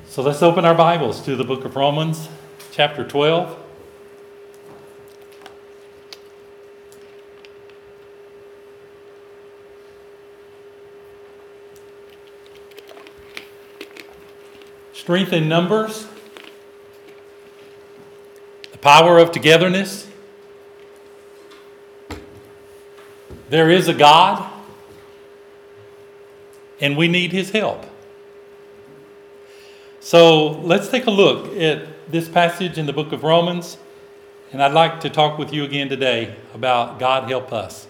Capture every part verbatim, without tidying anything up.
So let's open our Bibles to the book of Romans, chapter twelve. Strength in numbers, the power of togetherness. There is a God, and we need His help. So let's take a look at this passage in the book of Romans, and I'd like to talk with you again today about God help us.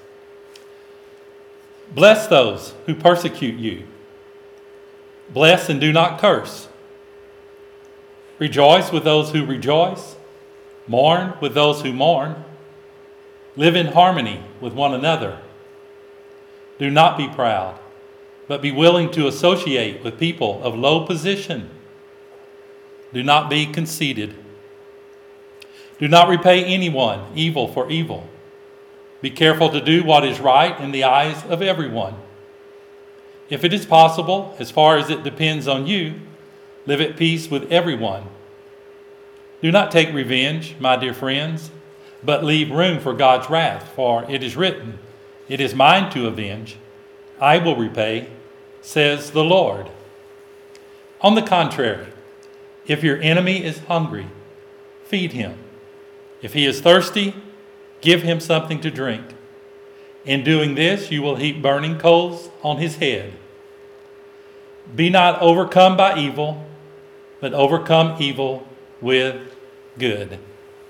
Bless those who persecute you. Bless and do not curse. Rejoice with those who rejoice. Mourn with those who mourn. Live in harmony with one another. Do not be proud, but be willing to associate with people of low position. Do not be conceited. Do not repay anyone evil for evil. Be careful to do what is right in the eyes of everyone. If it is possible, as far as it depends on you, live at peace with everyone. Do not take revenge, my dear friends, but leave room for God's wrath, for it is written, "It is mine to avenge. I will repay, says the Lord." On the contrary, if your enemy is hungry, feed him. If he is thirsty, give him something to drink. In doing this, you will heap burning coals on his head. Be not overcome by evil, but overcome evil with good.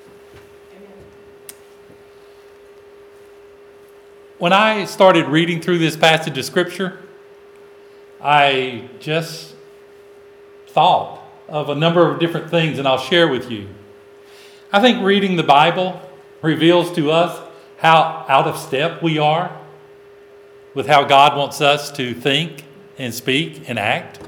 When I started reading through this passage of Scripture, I just thought of a number of different things, and I'll share with you. I think reading the Bible reveals to us how out of step we are with how God wants us to think and speak and act.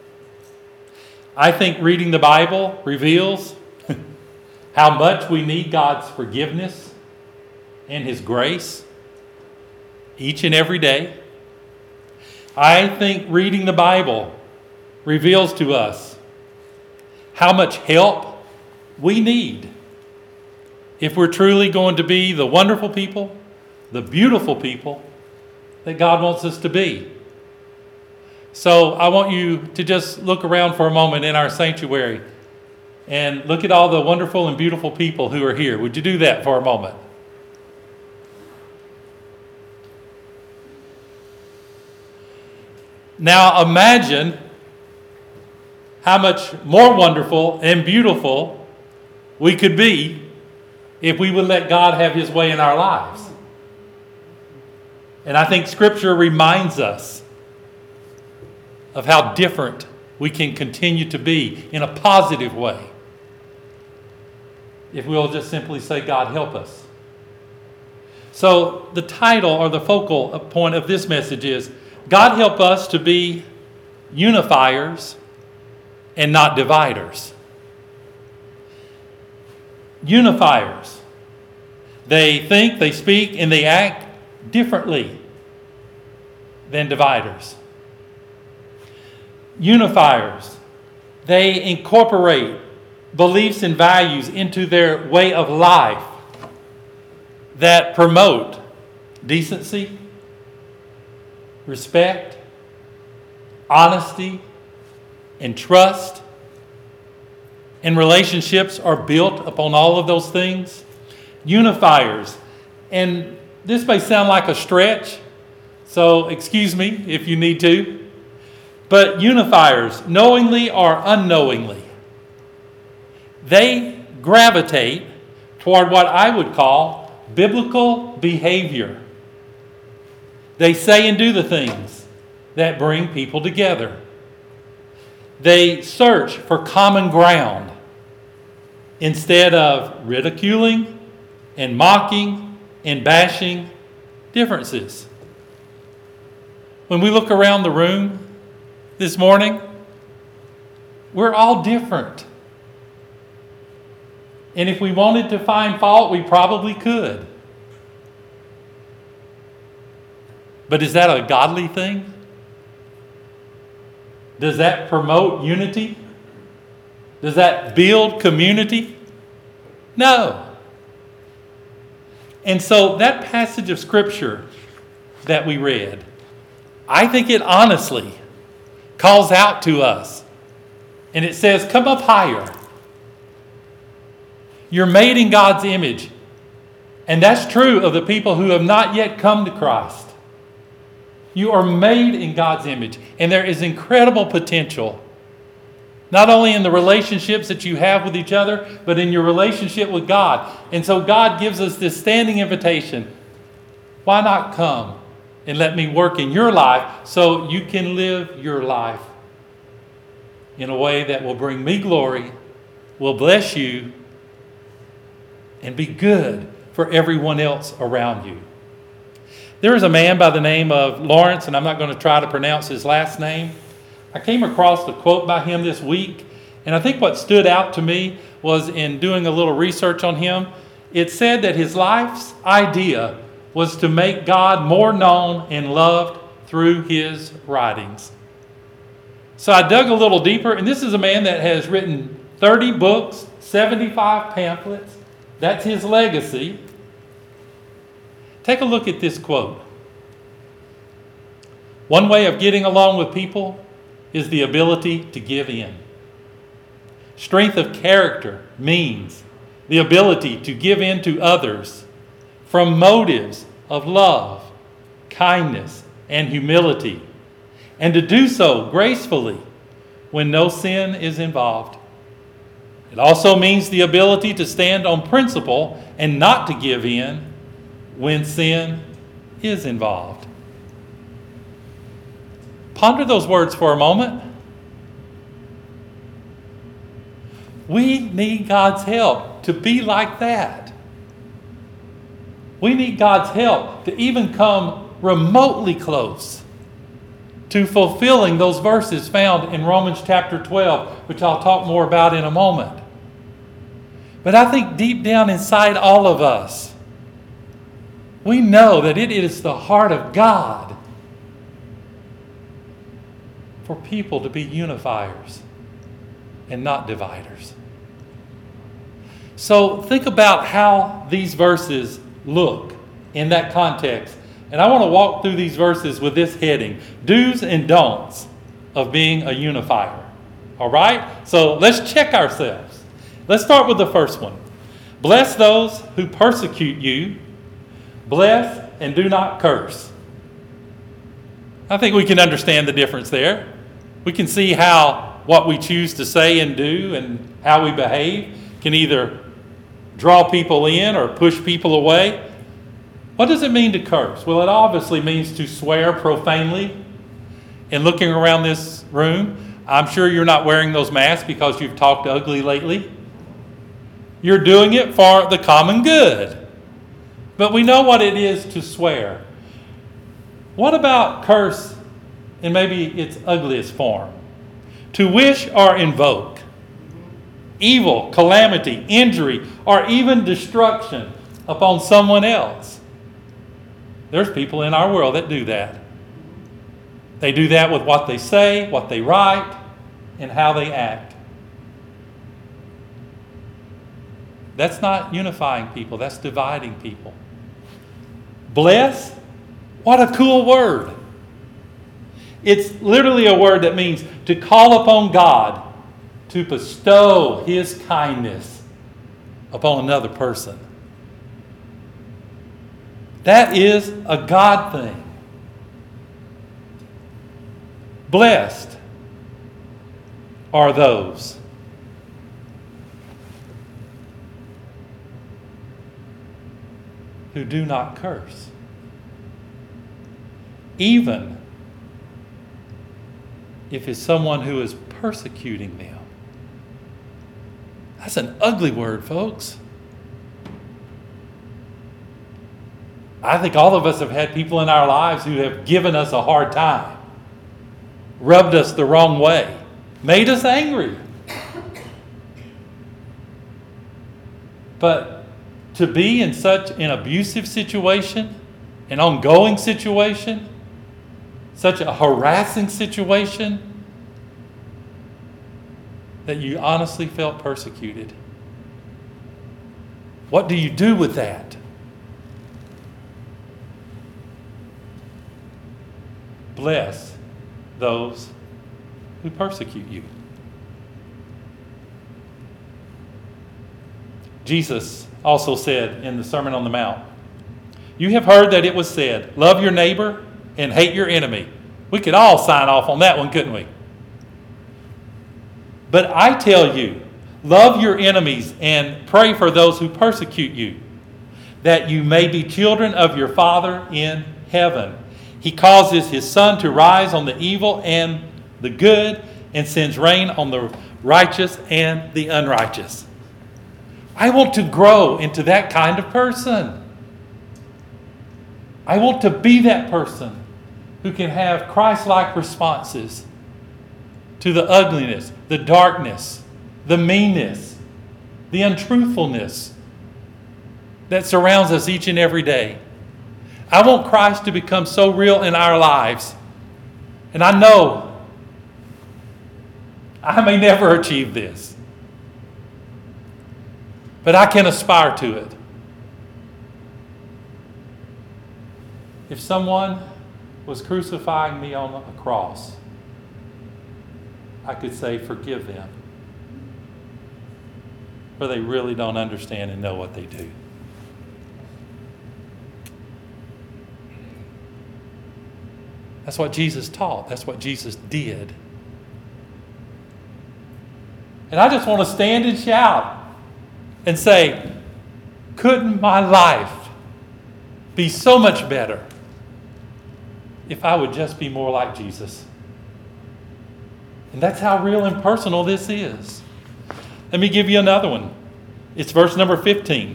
I think reading the Bible reveals how much we need God's forgiveness and His grace each and every day. I think reading the Bible reveals to us how much help we need if we're truly going to be the wonderful people, the beautiful people that God wants us to be. So I want you to just look around for a moment in our sanctuary and look at all the wonderful and beautiful people who are here. Would you do that for a moment? Now imagine how much more wonderful and beautiful we could be if we would let God have His way in our lives. And I think Scripture reminds us of how different we can continue to be in a positive way if we'll just simply say, God, help us. So the title or the focal point of this message is, God help us to be unifiers and not dividers. Unifiers. They think, they speak, and they act differently than dividers. Unifiers. They incorporate beliefs and values into their way of life that promote decency, respect, honesty, and trust. And relationships are built upon all of those things. Unifiers. And this may sound like a stretch, so excuse me if you need to. But unifiers, knowingly or unknowingly, they gravitate toward what I would call biblical behavior. They say and do the things that bring people together. They search for common ground instead of ridiculing and mocking and bashing differences. When we look around the room this morning, we're all different. And if we wanted to find fault, we probably could. But is that a godly thing? Does that promote unity? Does that build community? No. And so that passage of Scripture that we read, I think it honestly calls out to us. And it says, come up higher. You're made in God's image. And that's true of the people who have not yet come to Christ. You are made in God's image. And there is incredible potential, not only in the relationships that you have with each other, but in your relationship with God. And so God gives us this standing invitation. Why not come and let me work in your life so you can live your life in a way that will bring me glory, will bless you, and be good for everyone else around you. There is a man by the name of Lawrence, and I'm not going to try to pronounce his last name. I came across a quote by him this week, and I think what stood out to me was in doing a little research on him, it said that his life's idea was to make God more known and loved through his writings. So I dug a little deeper, and this is a man that has written thirty books, seventy-five pamphlets. That's his legacy. Take a look at this quote. One way of getting along with people is the ability to give in. Strength of character means the ability to give in to others from motives of love, kindness, and humility, and to do so gracefully when no sin is involved. It also means the ability to stand on principle and not to give in when sin is involved. Ponder those words for a moment. We need God's help to be like that. We need God's help to even come remotely close to fulfilling those verses found in Romans chapter twelve, which I'll talk more about in a moment. But I think deep down inside all of us, we know that it is the heart of God for people to be unifiers and not dividers. So think about how these verses look in that context. And I want to walk through these verses with this heading: do's and don'ts of being a unifier. All right? So let's check ourselves. Let's start with the first one. Bless those who persecute you. Bless and do not curse. I think we can understand the difference there. We can see how what we choose to say and do and how we behave can either draw people in or push people away. What does it mean to curse? Well, it obviously means to swear profanely. And looking around this room, I'm sure you're not wearing those masks because you've talked ugly lately. You're doing it for the common good. But we know what it is to swear. What about curse in maybe its ugliest form? To wish or invoke evil, calamity, injury, or even destruction upon someone else. There's people in our world that do that. They do that with what they say, what they write, and how they act. That's not unifying people, that's dividing people. Bless, what a cool word. It's literally a word that means to call upon God to bestow His kindness upon another person. That is a God thing. Blessed are those who do not curse, even if it's someone who is persecuting them. That's an ugly word, folks. I think all of us have had people in our lives who have given us a hard time, rubbed us the wrong way, made us angry. But to be in such an abusive situation, an ongoing situation, such a harassing situation, that you honestly felt persecuted? What do you do with that? Bless those who persecute you. Jesus also said in the Sermon on the Mount, you have heard that it was said, love your neighbor and hate your enemy. We could all sign off on that one, couldn't we? But I tell you, love your enemies and pray for those who persecute you, that you may be children of your Father in heaven. He causes his sun to rise on the evil and the good, and sends rain on the righteous and the unrighteous. I want to grow into that kind of person. I want to be that person who can have Christ-like responses to the ugliness, the darkness, the meanness, the untruthfulness that surrounds us each and every day. I want Christ to become so real in our lives. And I know I may never achieve this, but I can aspire to it. If someone was crucifying me on a cross, I could say, forgive them, for they really don't understand and know what they do. That's what Jesus taught. That's what Jesus did. And I just want to stand and shout and say, couldn't my life be so much better if I would just be more like Jesus? And that's how real and personal this is. Let me give you another one. It's verse number fifteen.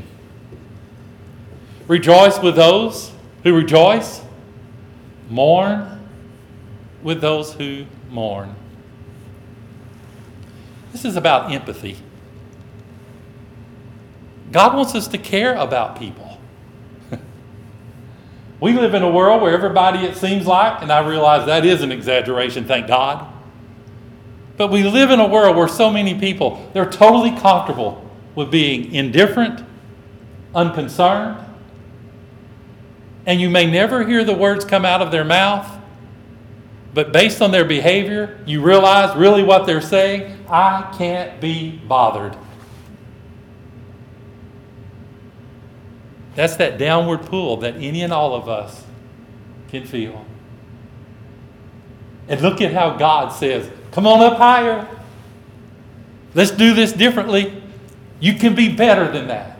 Rejoice with those who rejoice. Mourn with those who mourn. This is about empathy. God wants us to care about people. We live in a world where everybody, it seems like, and I realize that is an exaggeration, thank God. But we live in a world where so many people, they're totally comfortable with being indifferent, unconcerned, and you may never hear the words come out of their mouth, but based on their behavior, you realize really what they're saying, I can't be bothered. That's that downward pull that any and all of us can feel. And look at how God says, come on up higher. Let's do this differently. You can be better than that.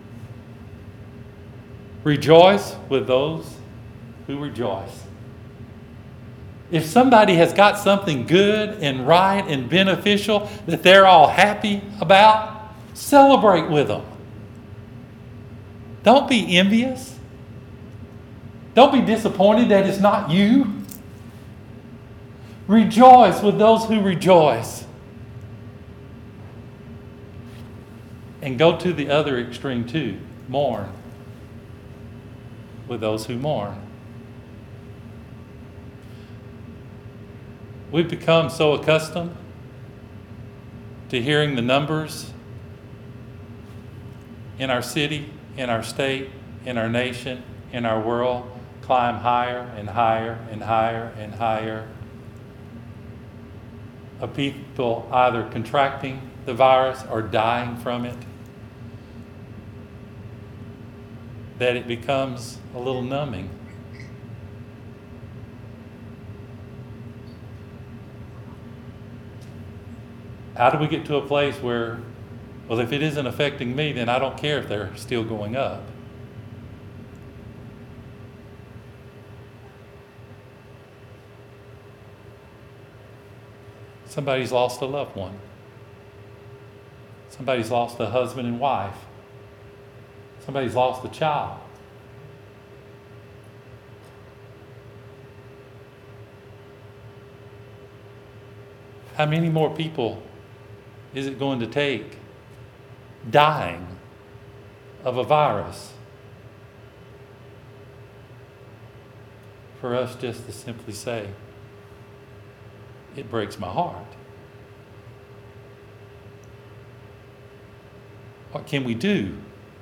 Rejoice with those who rejoice. If somebody has got something good and right and beneficial that they're all happy about, celebrate with them. Don't be envious. Don't be disappointed that it's not you. Rejoice with those who rejoice. And go to the other extreme too. Mourn with those who mourn. We've become so accustomed to hearing the numbers in our city, in our state, in our nation, in our world climb higher and higher and higher and higher of people either contracting the virus or dying from it, that it becomes a little numbing. How do we get to a place where, well, if it isn't affecting me, then I don't care if they're still going up? Somebody's lost a loved one. Somebody's lost a husband and wife. Somebody's lost a child. How many more people is it going to take dying of a virus for us just to simply say, it breaks my heart? What can we do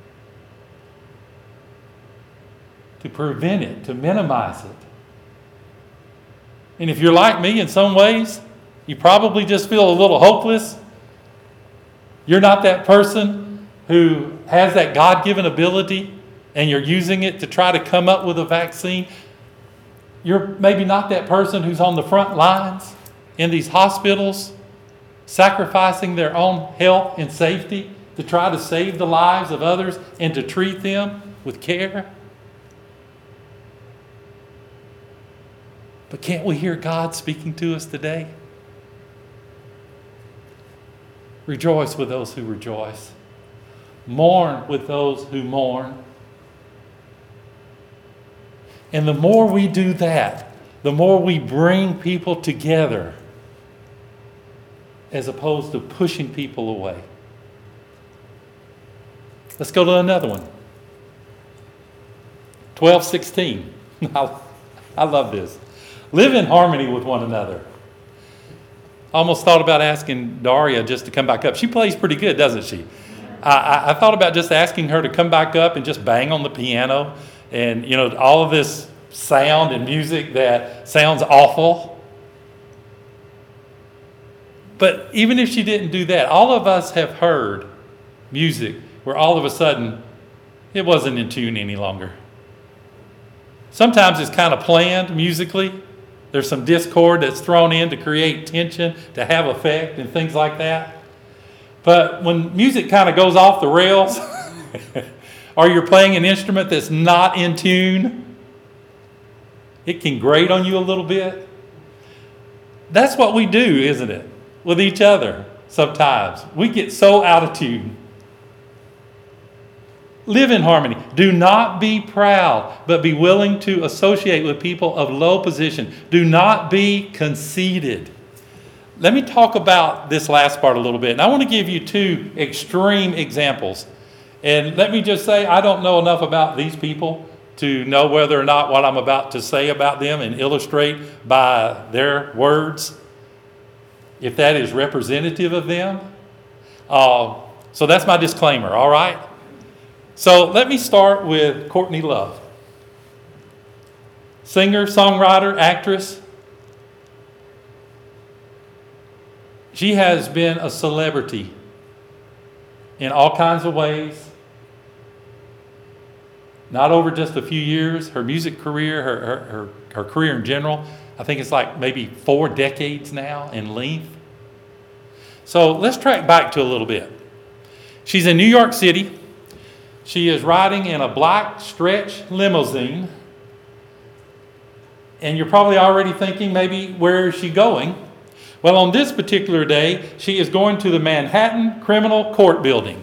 to prevent it, to minimize it? And if you're like me in some ways, you probably just feel a little hopeless. You're not that person who has that God-given ability and you're using it to try to come up with a vaccine. You're maybe not that person who's on the front lines in these hospitals, sacrificing their own health and safety to try to save the lives of others and to treat them with care. But can't we hear God speaking to us today? Rejoice with those who rejoice. Mourn with those who mourn. And the more we do that, the more we bring people together as opposed to pushing people away. Let's go to another one. twelve sixteen. I, I love this. Live in harmony with one another. I almost thought about asking Daria just to come back up. She plays pretty good, doesn't she? I, I, I thought about just asking her to come back up and just bang on the piano. And, you know, all of this sound and music that sounds awful. But even if she didn't do that, all of us have heard music where all of a sudden it wasn't in tune any longer. Sometimes it's kind of planned musically. There's some discord that's thrown in to create tension, to have effect and things like that. But when music kind of goes off the rails, or you're playing an instrument that's not in tune, it can grate on you a little bit. That's what we do, isn't it? With each other sometimes. We get so out of tune. Live in harmony. Do not be proud, but be willing to associate with people of low position. Do not be conceited. Let me talk about this last part a little bit. And I want to give you two extreme examples. And let me just say, I don't know enough about these people to know whether or not what I'm about to say about them and illustrate by their words, if that is representative of them. Uh, so that's my disclaimer, all right? So let me start with Courtney Love. Singer, songwriter, actress. She has been a celebrity in all kinds of ways. Not over just a few years. Her music career, her, her, her, her career in general, I think it's like maybe four decades now in length. So let's track back to a little bit. She's in New York City. She is riding in a black stretch limousine. And you're probably already thinking, maybe, where is she going? Well, on this particular day, she is going to the Manhattan Criminal Court Building.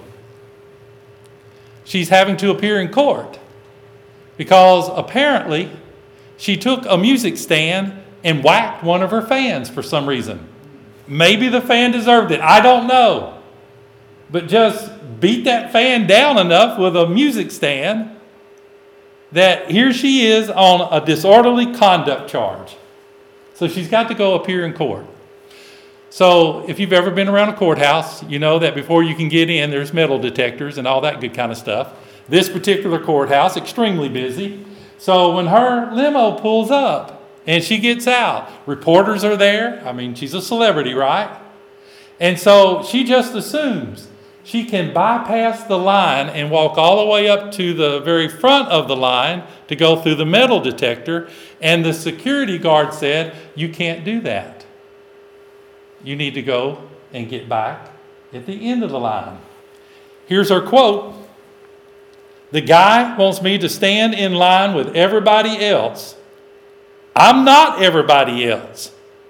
She's having to appear in court because apparently she took a music stand and whacked one of her fans for some reason. Maybe the fan deserved it. I don't know. But just beat that fan down enough with a music stand that here she is on a disorderly conduct charge. So she's got to go appear in court. So if you've ever been around a courthouse, you know that before you can get in, there's metal detectors and all that good kind of stuff. This particular courthouse, extremely busy. So when her limo pulls up and she gets out, reporters are there. I mean, she's a celebrity, right? And so she just assumes she can bypass the line and walk all the way up to the very front of the line to go through the metal detector. And the security guard said, you can't do that. You need to go and get back at the end of the line. Here's her quote. The guy wants me to stand in line with everybody else. I'm not everybody else.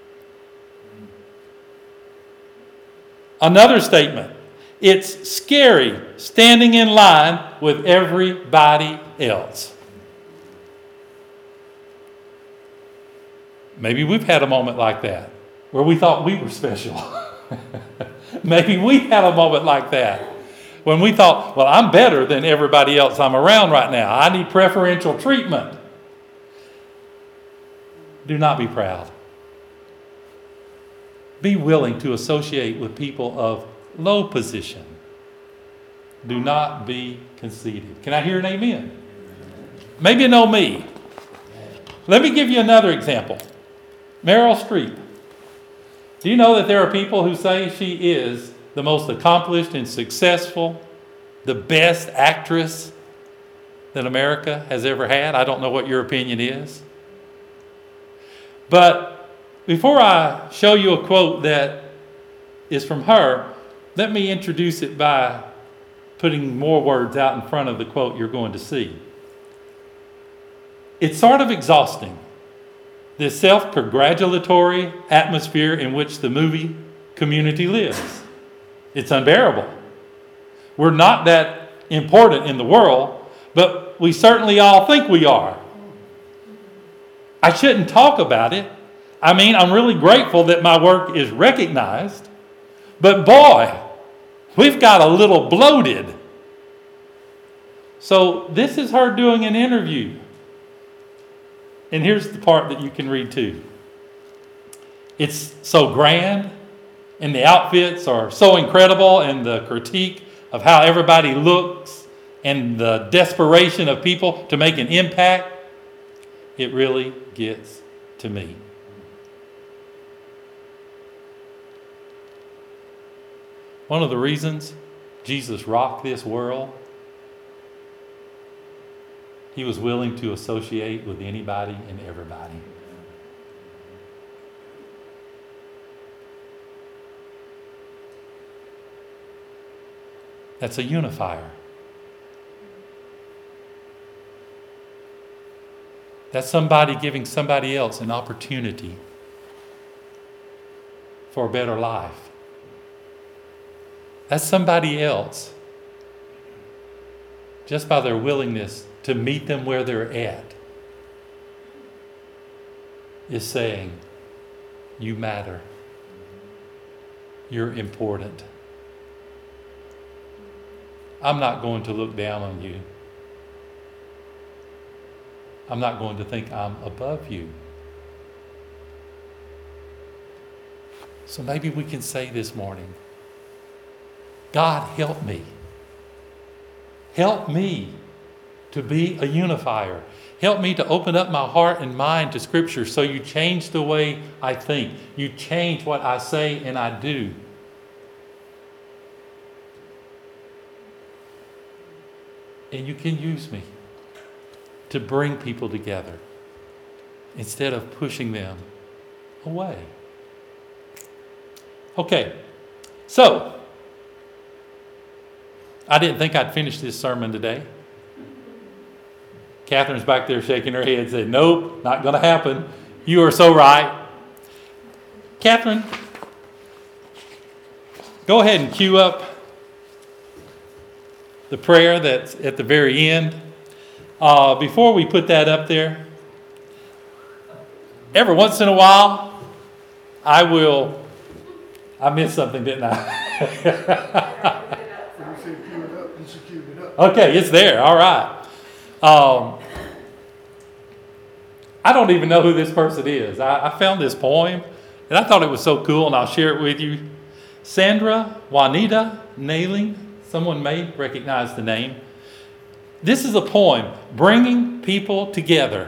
Another statement. It's scary standing in line with everybody else. Maybe we've had a moment like that where we thought we were special. Maybe we had a moment like that when we thought, well, I'm better than everybody else I'm around right now. I need preferential treatment. Do not be proud. Be willing to associate with people of low position. Do not be conceited. Can I hear an amen? Maybe you know me. Let me give you another example. Meryl Streep. Do you know that there are people who say she is the most accomplished and successful, the best actress that America has ever had? I don't know what your opinion is. But before I show you a quote that is from her, let me introduce it by putting more words out in front of the quote you're going to see. It's sort of exhausting, this self-congratulatory atmosphere in which the movie community lives. It's unbearable. We're not that important in the world, but we certainly all think we are. I shouldn't talk about it. I mean, I'm really grateful that my work is recognized, but boy, we've got a little bloated. So this is her doing an interview. And here's the part that you can read too. It's so grand, and the outfits are so incredible, and the critique of how everybody looks, and the desperation of people to make an impact, it really gets to me. One of the reasons Jesus rocked this world, he was willing to associate with anybody and everybody. That's a unifier. That's somebody giving somebody else an opportunity for a better life. That's somebody else, just by their willingness to meet them where they're at, is saying, you matter. You're important. I'm not going to look down on you. I'm not going to think I'm above you. So maybe we can say this morning, God, help me. Help me to be a unifier. Help me to open up my heart and mind to Scripture so you change the way I think. You change what I say and I do. And you can use me to bring people together instead of pushing them away. Okay, so I didn't think I'd finish this sermon today. Catherine's back there shaking her head, saying, nope, not going to happen. You are so right. Catherine, go ahead and cue up the prayer that's at the very end. Uh, before we put that up there, every once in a while, I will, I missed something, didn't I? Okay, it's there. All right. Um, I don't even know who this person is. I, I found this poem, and I thought it was so cool, and I'll share it with you. Sandra Juanita Nailing. Someone may recognize the name. This is a poem, Bringing People Together.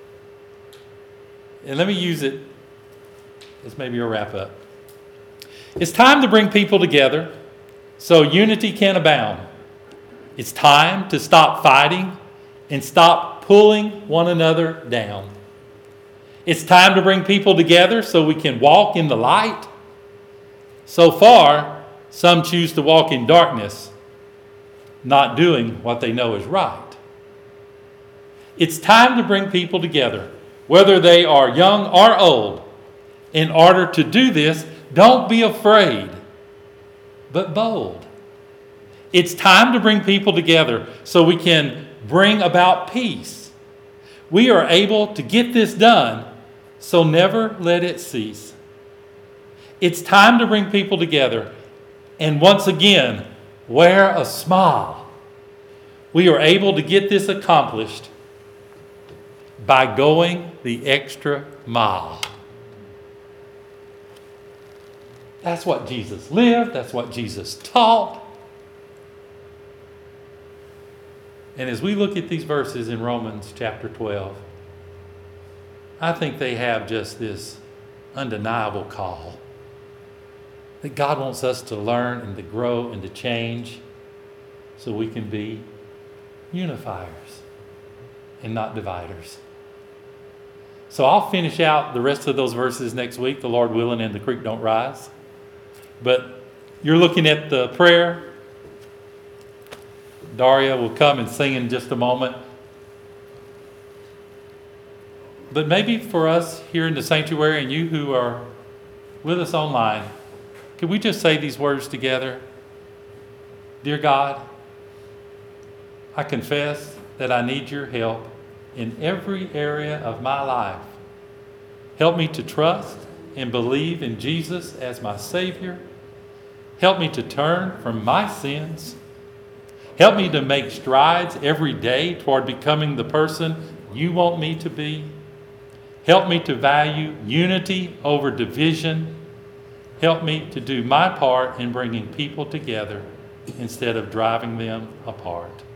And let me use it as maybe a wrap up. It's time to bring people together so unity can abound. It's time to stop fighting and stop pulling one another down. It's time to bring people together so we can walk in the light. So far, some choose to walk in darkness, not doing what they know is right. It's time to bring people together, whether they are young or old. In order to do this, don't be afraid, but bold. It's time to bring people together so we can bring about peace. We are able to get this done, so never let it cease. It's time to bring people together and once again, wear a smile. We are able to get this accomplished by going the extra mile. That's what Jesus lived. That's what Jesus taught. And as we look at these verses in Romans chapter twelve, I think they have just this undeniable call that God wants us to learn and to grow and to change so we can be unifiers and not dividers. So I'll finish out the rest of those verses next week, the Lord willing, and the creek don't rise. But you're looking at the prayer. Daria will come and sing in just a moment. But maybe for us here in the sanctuary and you who are with us online, could we just say these words together? Dear God, I confess that I need your help in every area of my life. Help me to trust and believe in Jesus as my Savior. Help me to turn from my sins. Help me to make strides every day toward becoming the person you want me to be. Help me to value unity over division. Help me to do my part in bringing people together instead of driving them apart.